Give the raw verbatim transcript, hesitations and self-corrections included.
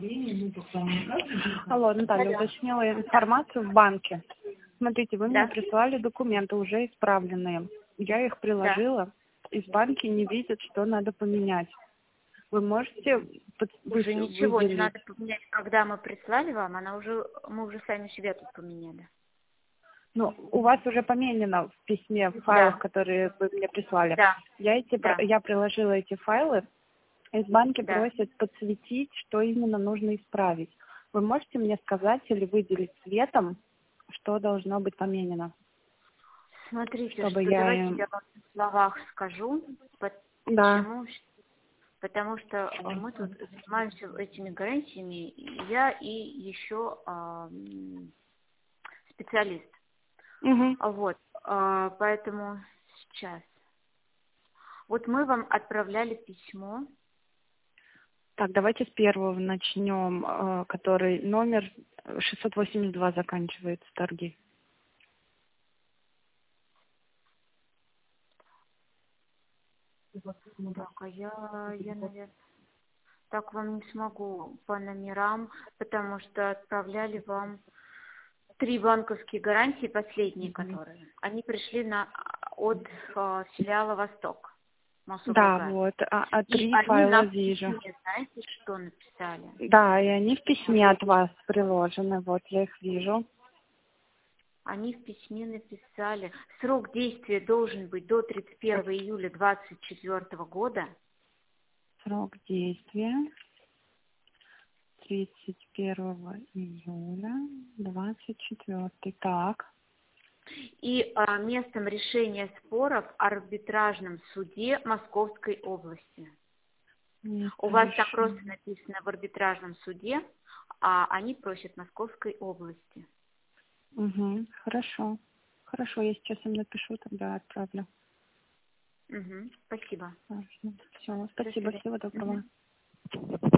Алло, Наталья, уточнила информацию в банке. Смотрите, вы Да. мне прислали документы, уже исправленные. Я их приложила, и в банке не видят, что надо поменять. Вы можете под- Уже вы- ничего не выделить? надо поменять. Когда мы прислали вам, она уже, мы уже сами себя тут поменяли. Ну, у вас уже поменено в письме, в файлах, Да. которые вы мне прислали. Да. Я, эти, Да. про- я приложила эти файлы, из банки Да. просят подсветить, что именно нужно исправить. Вы можете мне сказать или выделить цветом, что должно быть поменено? Смотрите, Чтобы что я давайте им- я вам в словах скажу. По- Да. Почему? Потому что э, мы тут занимаемся этими гарантиями, и я и еще а, м, специалист. Угу. А Вот, а, поэтому сейчас. Вот мы вам отправляли письмо. Так, давайте с первого начнем, э, который номер шестьсот восемьдесят два заканчивается, торги. Так, а я, я, наверное, так вам не смогу по номерам, потому что отправляли вам три банковские гарантии, последние которые. Они пришли на, от э, филиала «Восток», Да, Мособлгаз. вот, а, а И три они файла нам в вижу. письме, знаете, что написали? Да, и они в письме от вас приложены, вот, я их вижу. Они в письме написали, срок действия должен быть до тридцать первого июля двадцать четвёртого года. Срок действия тридцать первого июля двадцать четвёртый. Так. И а, местом решения спора в арбитражном суде Московской области. Место У вас так решения. просто написано в арбитражном суде, а они просят Московской области. Угу, хорошо. Хорошо, я сейчас им напишу, тогда отправлю. Угу, спасибо. Все, До спасибо, свидания. всего доброго. Мгм.